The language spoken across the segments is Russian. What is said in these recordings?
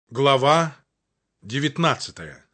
Глава 19.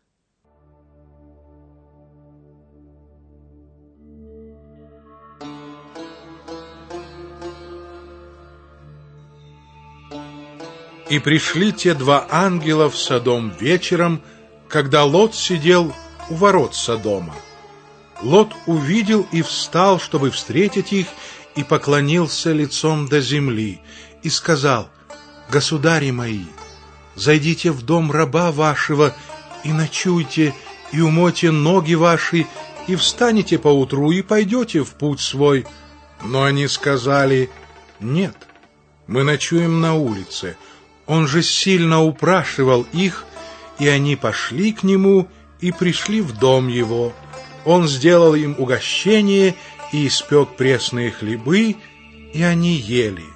И пришли те два ангела в Содом вечером, когда Лот сидел у ворот Содома. Лот увидел и встал, чтобы встретить их, и поклонился лицом до земли, и сказал: «Государи мои, зайдите в дом раба вашего, и ночуйте, и умойте ноги ваши, и встанете поутру, и пойдете в путь свой». Но они сказали: «Нет, мы ночуем на улице». Он же сильно упрашивал их, и они пошли к нему и пришли в дом его. Он сделал им угощение и испек пресные хлебы, и они ели.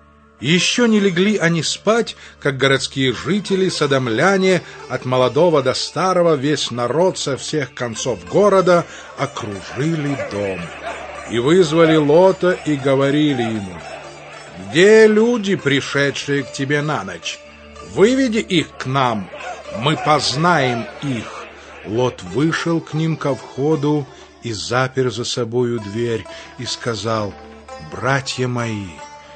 Еще не легли они спать, как городские жители, содомляне, от молодого до старого, весь народ со всех концов города окружили дом. И вызвали Лота и говорили ему: «Где люди, пришедшие к тебе на ночь? Выведи их к нам, мы познаем их». Лот вышел к ним ко входу и запер за собою дверь, и сказал: «Братья мои,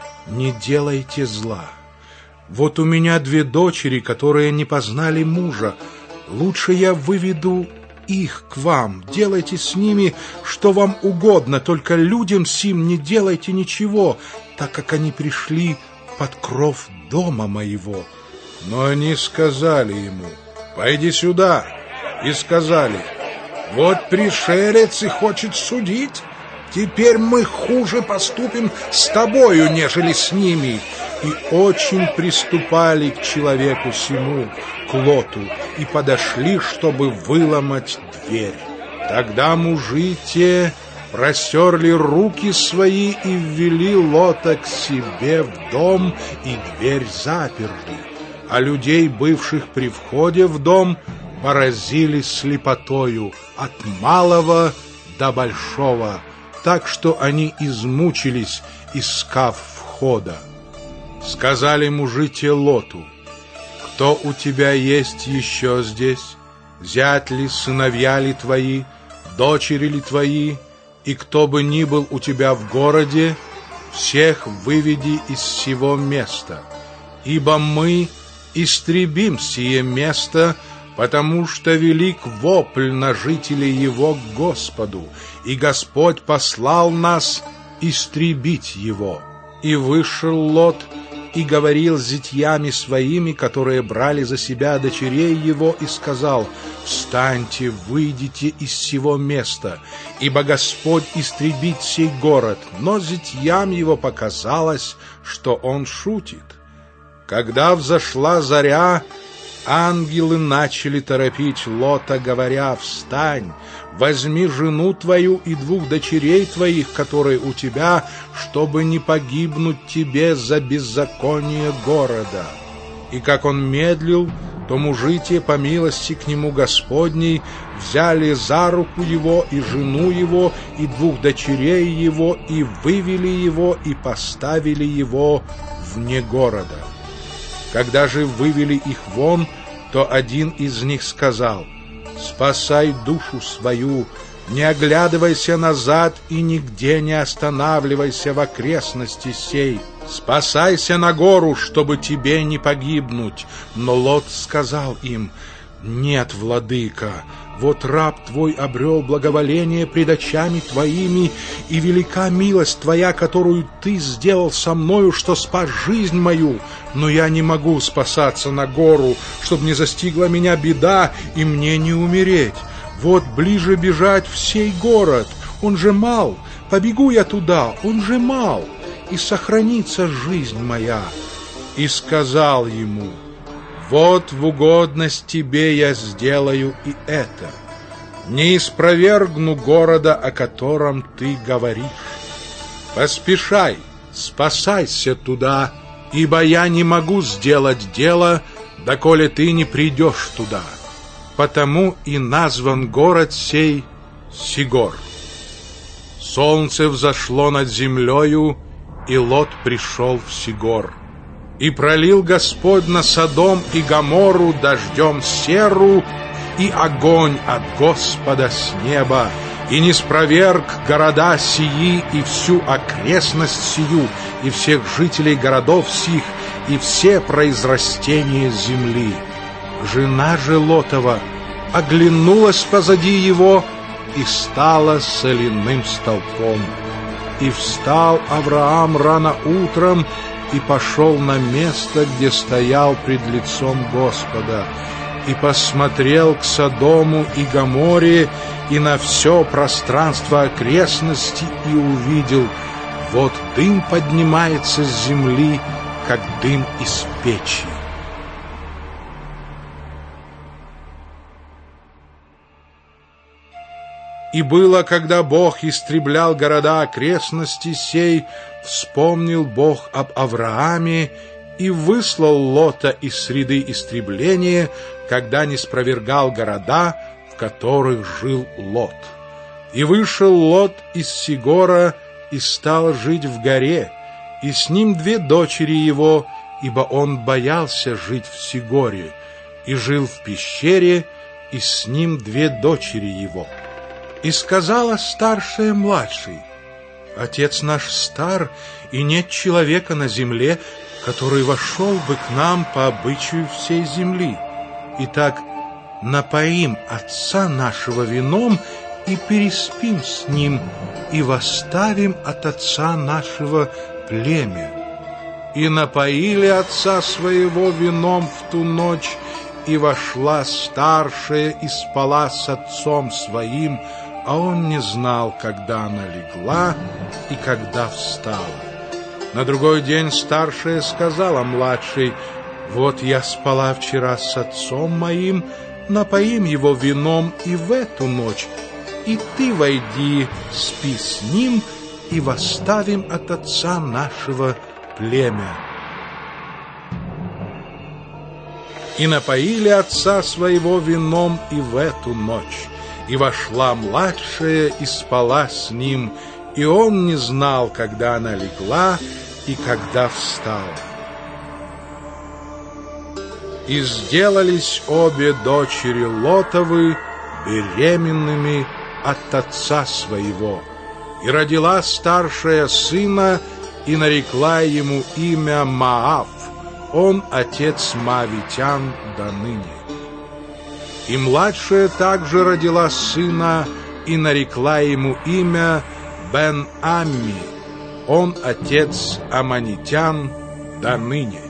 не делайте зла. Вот у меня две дочери, которые не познали мужа. Лучше я выведу их к вам. Делайте с ними что вам угодно, только людям сим не делайте ничего, так как они пришли под кров дома моего». Но они сказали ему: «Пойди сюда». И сказали: «Вот пришелец и хочет судить. Теперь мы хуже поступим с тобою, нежели с ними». И очень приступали к человеку сему, к Лоту, и подошли, чтобы выломать дверь. Тогда мужи те простерли руки свои и ввели Лота к себе в дом, и дверь заперли. А людей, бывших при входе в дом, поразили слепотою от малого до большого, так что они измучились, искав входа. Сказали мужи те Лоту: «Кто у тебя есть еще здесь? Зять ли, сыновья ли твои, дочери ли твои? И кто бы ни был у тебя в городе, всех выведи из сего места, ибо мы истребим сие место, потому что велик вопль на жителей его к Господу, и Господь послал нас истребить его». И вышел Лот и говорил с зятьями своими, которые брали за себя дочерей его, и сказал: «Встаньте, выйдите из сего места, ибо Господь истребит сей город». Но зятьям его показалось, что он шутит. Когда взошла заря, ангелы начали торопить Лота, говоря: «Встань, возьми жену твою и двух дочерей твоих, которые у тебя, чтобы не погибнуть тебе за беззаконие города». И как он медлил, то мужи те, по милости к нему Господней, взяли за руку его и жену его и двух дочерей его, и вывели его и поставили его вне города. Когда же вывели их вон, то один из них сказал: «Спасай душу свою, не оглядывайся назад и нигде не останавливайся в окрестности сей. Спасайся на гору, чтобы тебе не погибнуть». Но Лот сказал им: «Нет, владыка, вот раб твой обрел благоволение пред очами твоими, и велика милость твоя, которую ты сделал со мною, что спас жизнь мою. Но я не могу спасаться на гору, чтобы не застигла меня беда и мне не умереть. Вот ближе бежать в сей город, он же мал, побегу я туда, он же мал, и сохранится жизнь моя». И сказал ему: «Вот в угодность тебе я сделаю и это. Не испровергну города, о котором ты говоришь. Поспешай, спасайся туда, ибо я не могу сделать дело, доколе ты не придешь туда. Потому и назван город сей Сигор». Солнце взошло над землею, и Лот пришел в Сигор. И пролил Господь на Содом и Гоморру дождем серу и огонь от Господа с неба, и ниспроверг города сии и всю окрестность сию, и всех жителей городов сих, и все произрастения земли. Жена же Лотова оглянулась позади его и стала соляным столпом. И встал Авраам рано утром и пошел на место, где стоял пред лицом Господа, и посмотрел к Содому и Гоморре и на все пространство окрестности, и увидел: вот дым поднимается с земли, как дым из печи. И было, когда Бог истреблял города окрестности сей, вспомнил Бог об Аврааме и выслал Лота из среды истребления, когда не спровергал города, в которых жил Лот. И вышел Лот из Сигора и стал жить в горе, и с ним 2 дочери его, ибо он боялся жить в Сигоре, и жил в пещере, и с ним 2 дочери его. И сказала старшая младшей: отец наш стар, и нет человека на земле, который вошел бы к нам по обычаю всей земли. Итак, напоим отца нашего вином и переспим с ним, и восставим от отца нашего племя. И напоили отца своего вином в ту ночь, и вошла старшая и спала с отцом своим, а он не знал, когда она легла и когда встала. На другой день старшая сказала младшей: вот я спала вчера с отцом моим, напоим его вином и в эту ночь, и ты войди, спи с ним, и восставим от отца нашего племя. И напоили отца своего вином и в эту ночь. И вошла младшая и спала с ним, и он не знал, когда она легла и когда встала. И сделались обе дочери Лотовы беременными от отца своего. И родила старшая сына, и нарекла ему имя Моав, он отец моавитян до ныне. И младшая также родила сына, и нарекла ему имя Бен-Амми, он отец аммонитян до ныне.